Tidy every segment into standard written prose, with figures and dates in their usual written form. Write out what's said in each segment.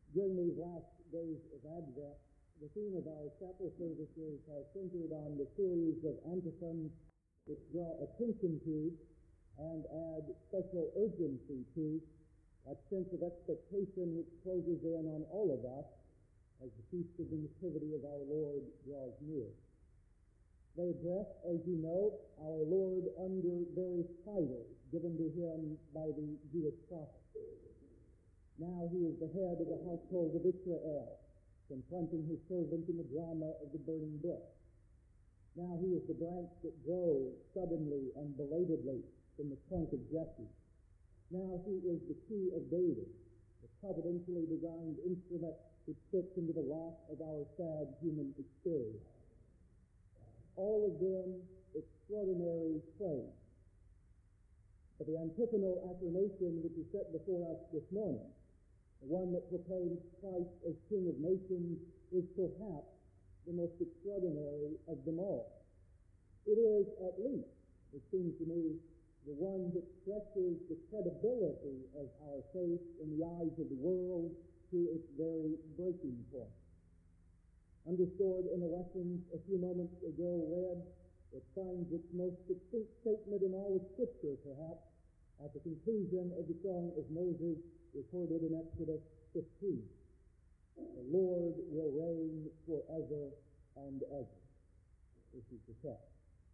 During these last days of Advent, the theme of our chapel services has centered on the series of antiphons which draw attention to and add special urgency to that sense of expectation which closes in on all of us as the feast of the Nativity of our Lord draws near. They address, as you know, our Lord under various titles given to him by the Jewish prophets. Now he is the head of the household of Israel, confronting his servant in the drama of the burning bush. Now he is the branch that grows suddenly and belatedly from the trunk of Jesse. Now he is the key of David, the providentially designed instrument which fits into the lock of our sad human experience. All of them extraordinary claims. But the antiphonal affirmation which is set before us this morning, the one that proclaims Christ as King of Nations, is perhaps the most extraordinary of them all. It is, at least, it seems to me, the one that stretches the credibility of our faith in the eyes of the world to its very breaking point. Underscored in the lessons a few moments ago read, it finds its most succinct statement in all of Scripture, perhaps, at the conclusion of the Song of Moses recorded in Exodus 15. The Lord will reign forever and ever. This is the text.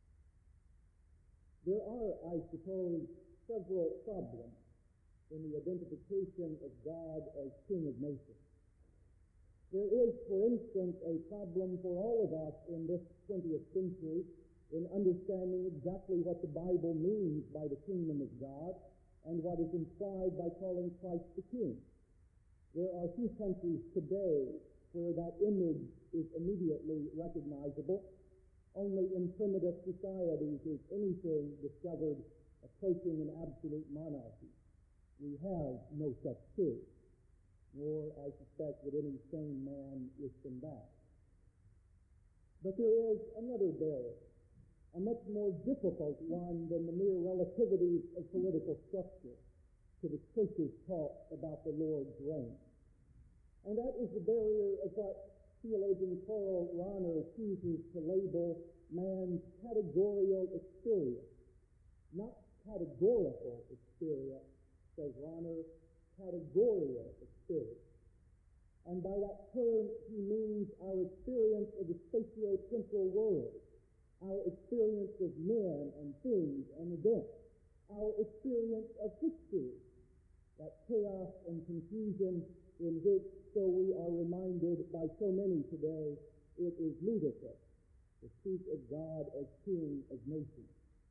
There are, I suppose, several problems in the identification of God as King of Nations. There is, for instance, a problem for all of us in this 20th century in understanding exactly what the Bible means by the kingdom of God and what is implied by calling Christ the King. There are few countries today where that image is immediately recognizable. Only in primitive societies is anything discovered approaching an absolute monarchy. We have no such king, nor, I suspect, would any sane man wish them back. But there is another barrier, a much more difficult one than the mere relativities of political structure to the church's talk about the Lord's reign. And that is the barrier of what theologian Karl Rahner chooses to label man's categorial experience. Not categorical experience, says Rahner, categorial experience. And by that term, he means our experience of the spatio-temporal world, our experience of men and things and events, our experience of history, that chaos and confusion in which, so we are reminded by so many today, it is ludicrous to speak of God as King of Nations.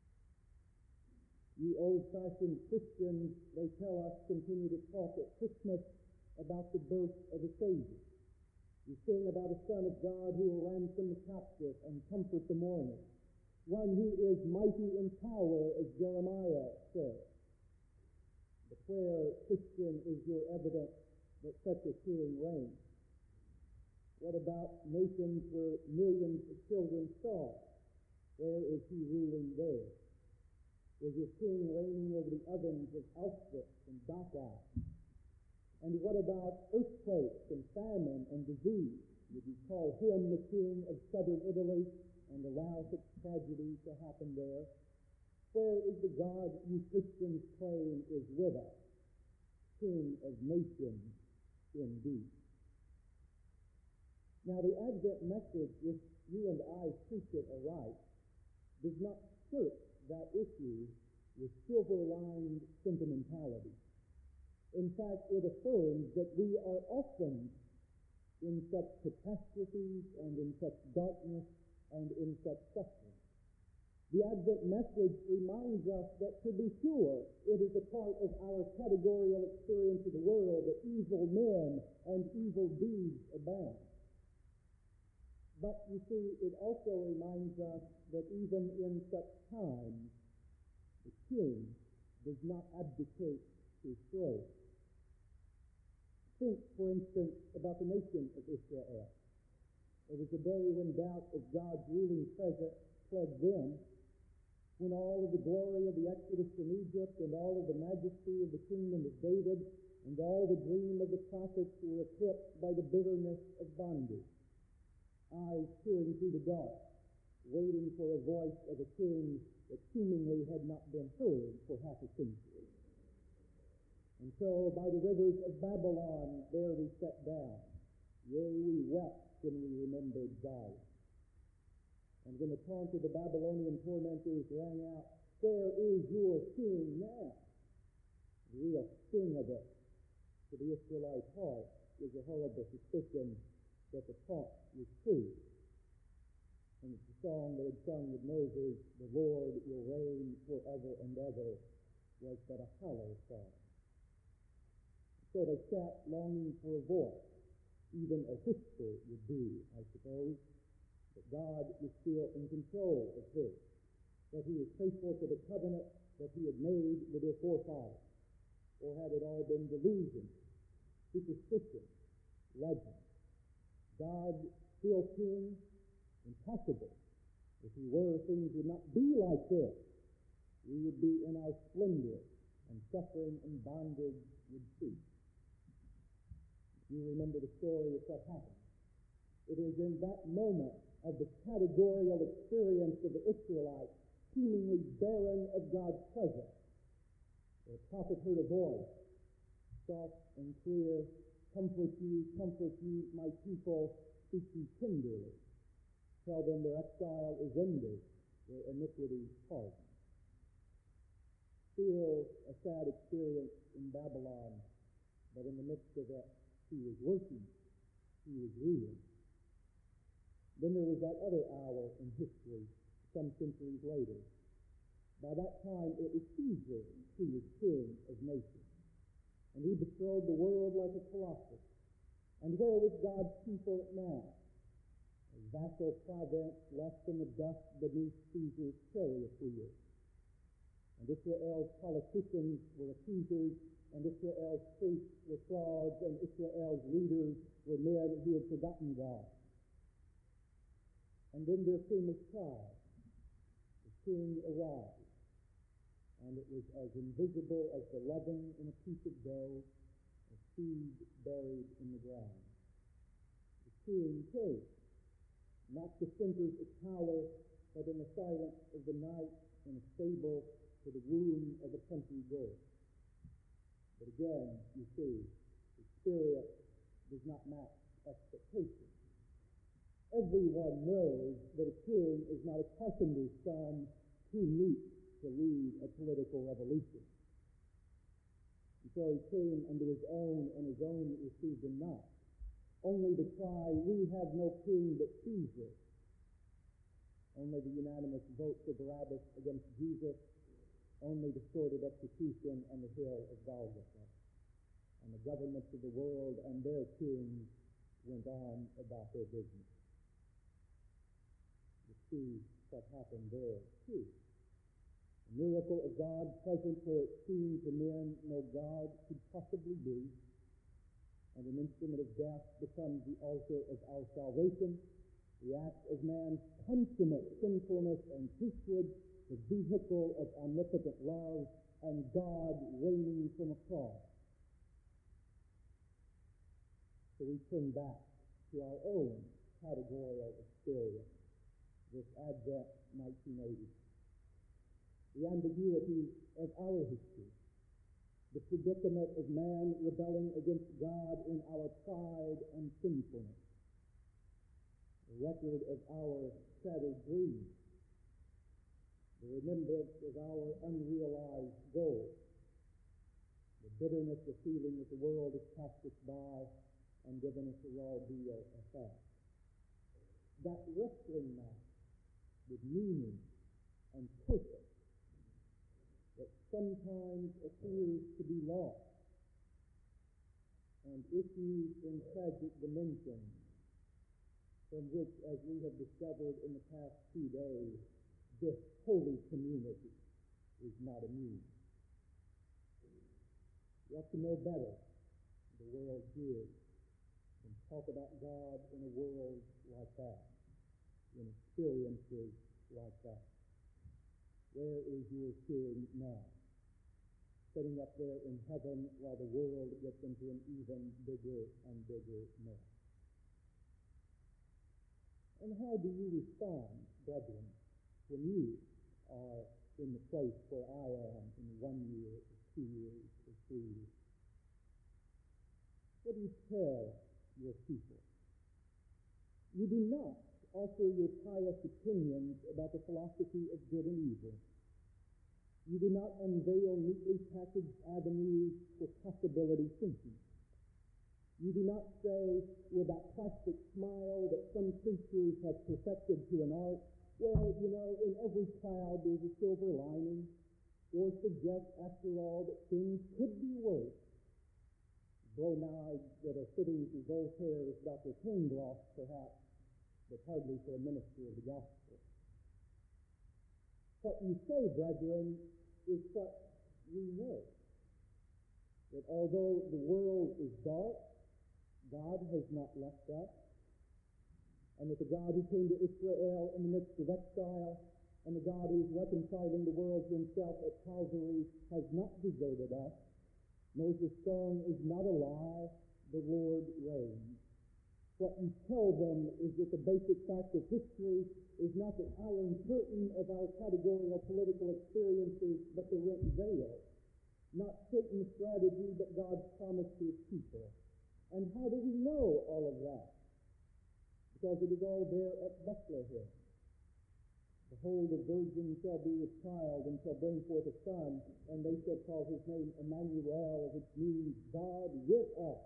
You old-fashioned Christians, they tell us, continue to talk at Christmas about the birth of a Savior. You sing about a Son of God who will ransom the captive and comfort the mourner, one who is mighty in power, as Jeremiah says. But where, Christian, is your evidence that such a King reigns? What about nations where millions of children starve? Where is he ruling there? Is your King reigning over the ovens of Auschwitz and Dachau? And what about earthquakes and famine and disease? Would you call him the King of southern Italy and allow such tragedy to happen there? Where is the God you Christians claim is with us? King of nations indeed. Now the Advent message, if you and I preach it aright, does not skirt that issue with silver-lined sentimentality. In fact, it affirms that we are often in such catastrophes and in such darkness and in such suffering. The Advent message reminds us that, to be sure, it is a part of our categorical experience of the world that evil men and evil deeds abound. But, you see, it also reminds us that even in such times, the King does not abdicate his throne. Think, for instance, about the nation of Israel. There was a day when doubt of God's ruling presence plagued them, when all of the glory of the Exodus from Egypt and all of the majesty of the kingdom of David and all the dream of the prophets were eclipsed by the bitterness of bondage. Eyes peering through the dark, waiting for a voice of a king that seemingly had not been heard for half a century. And so by the rivers of Babylon there we sat down. Yea, we wept when we remembered Zion. And when the taunt of the Babylonian tormentors rang out, "Where is your king now?" The real sting of it to the Israelite heart was a horrible suspicion that the taunt was true. And it's the song they had sung with Moses, "The Lord will reign forever and ever," was but a hollow song. So they sat longing for a voice. Even a whisper would do, I suppose, that God was still in control of this, that he was faithful to the covenant that he had made with their forefathers. Or had it all been delusion, superstition, legend? God still king? Impossible. If he were, things would not be like this. We would be in our splendor, and suffering and bondage would cease. You remember the story of what happened. It is in that moment of the categorical experience of the Israelites, seemingly barren of God's presence, the prophet heard a voice, soft and clear, comfort you, my people, speak you tenderly. Tell them their exile is ended, their iniquity pardoned." Still a sad experience in Babylon, but in the midst of it, he was working, he was ruling. Then there was that other hour in history, some centuries later. By that time, it was Caesar who was king of nations, and he bestrode the world like a colossus. And where was God's people now? A vassal province left in the dust beneath Caesar's chariot wheels. And Israel's politicians were accusers, and Israel's priests were frauds, and Israel's leaders were men who had forgotten God. And then there came a trial. The king arrived, and it was as invisible as the leaven in a piece of dough, a seed buried in the ground. The king came, not to centers of power, but in the silence of the night, in a stable to the womb of a country girl. But again, you see, experience does not match expectation. Everyone knows that a king is not a carpenter's son too meek to lead a political revolution. And so he came unto his own, and his own received him not. Only the cry, "We have no king but Caesar." Only the unanimous vote for Barabbas against Jesus. Only the sordid execution on the hill of Golgotha. And the governments of the world and their kings went on about their business. You see what happened there, too. A miracle of God present where it seemed to men no God could possibly be, and an instrument of death becomes the altar of our salvation, the act of man's consummate sinfulness and hatred, the vehicle of omnipotent love, and God reigning from a cross. So we turn back to our own categorical experience, this Advent 1980. The ambiguity of our history, the predicament of man rebelling against God in our pride and sinfulness, the record of our shattered dreams, the remembrance of our unrealized goals, the bitterness of feeling that the world has passed us by and given us a raw deal of fast. That wrestling match with meaning and purpose that sometimes appears to be lost, and issues in tragic dimensions from which, as we have discovered in the past 2 days, this holy community is not immune. You have to know better, the world here, and talk about God in a world like that, in experiences like that. Where is your king now? sitting up there in heaven while the world gets into an even bigger and bigger mess. And how do you respond, brethren, when you are in the place where I am in 1 year, or 2 years, or 3 years? What do you tell your people? You do not offer your pious opinions about the philosophy of good and evil. You do not unveil neatly packaged avenues for possibility thinking. You do not say with that plastic smile that some preachers have perfected to an art, well, you know, in every cloud there's a silver lining, or suggest, after all, that things could be worse. Brown-eyed that are fitting to Voltaire's Dr. Pangloss, perhaps, but hardly for a minister of the gospel. What you say, brethren, is what we know. That although the world is dark, God has not left us, and that the God who came to Israel in the midst of exile, and the God who is reconciling the world to himself at Calvary has not deserted us. Moses' song is not a lie, the Lord reigns. What you tell them is that the basic fact of history is not the iron curtain of our categorical political experiences, but the rent veil. Not Satan's strategy, but God's promise to his people. And how do we know all of that? Because it is all there at Bethlehem. Behold, a virgin shall be with child and shall bring forth a son, and they shall call his name Emmanuel, which means God with us.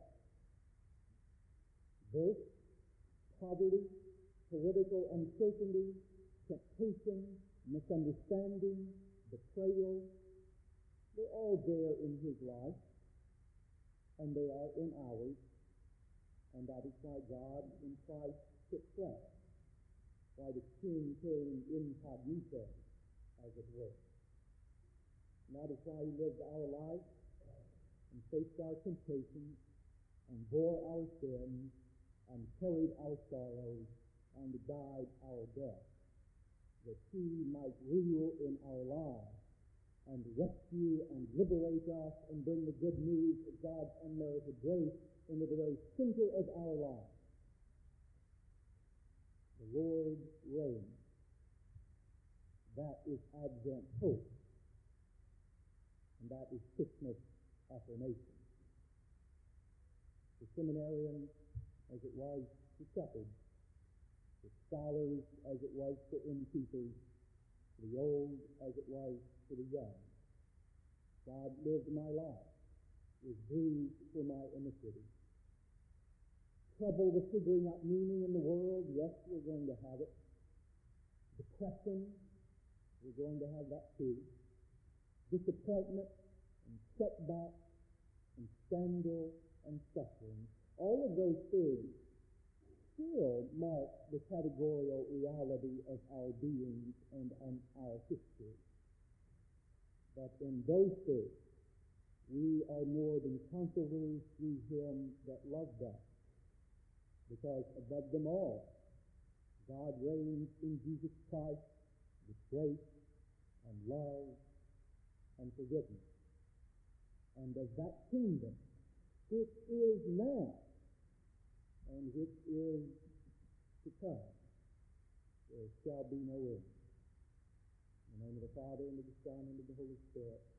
Birth, poverty, political uncertainty, temptation, misunderstanding, betrayal, they're all there in his life, and they are in ours, and that is why God in Christ took flesh, why the King came incognito, as it were. And that is why he lived our life, and faced our temptations, and bore our sins, and carried our sorrows, and died our death, that he might rule in our lives, and rescue and liberate us, and bring the good news of God's unmerited grace into the very center of our lives. The Lord reigns. That is Advent hope, and that is Christmas affirmation. The seminarians, as it was to shepherds, the scholars, as it was for innkeepers, the old, as it was for the young. God lived my life, was bruised for my iniquity. Trouble with figuring out meaning in the world, yes, we're going to have it. Depression, we're going to have that too. Disappointment and setback and scandal and suffering, all of those things still mark the categorical reality of our beings and our history. But in those things, we are more than conquerors through him that loved us. Because above them all, God reigns in Jesus Christ with grace and love and forgiveness. And of that kingdom, which is now and which is to come, there shall be no end. In the name of the Father, and of the Son, and of the Holy Spirit.